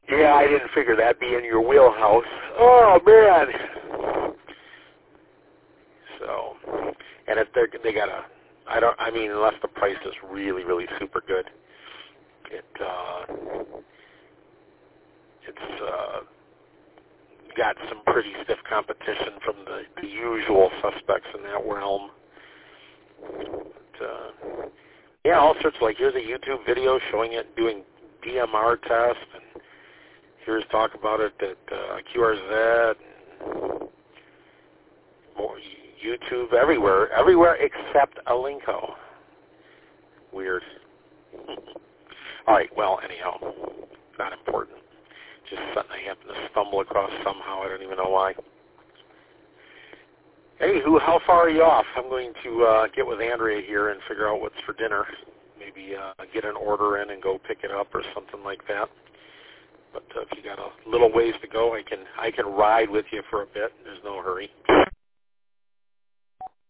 Yeah, I didn't figure that'd be in your wheelhouse. Oh man. So, and if they got a, I mean, unless the price is really, really super good, it's got some pretty stiff competition from the usual suspects in that realm. But, yeah, all sorts of, like, here's a YouTube video showing it doing DMR tests, and here's talk about it at QRZ, and more YouTube, everywhere except Alinko. Weird. All right, well, anyhow, not important. Just something I happened to stumble across somehow. I don't even know why. Anywho, how far are you off? I'm going to get with Andrea here and figure out what's for dinner. Maybe get an order in and go pick it up or something like that. But if you got a little ways to go, I can ride with you for a bit. There's no hurry.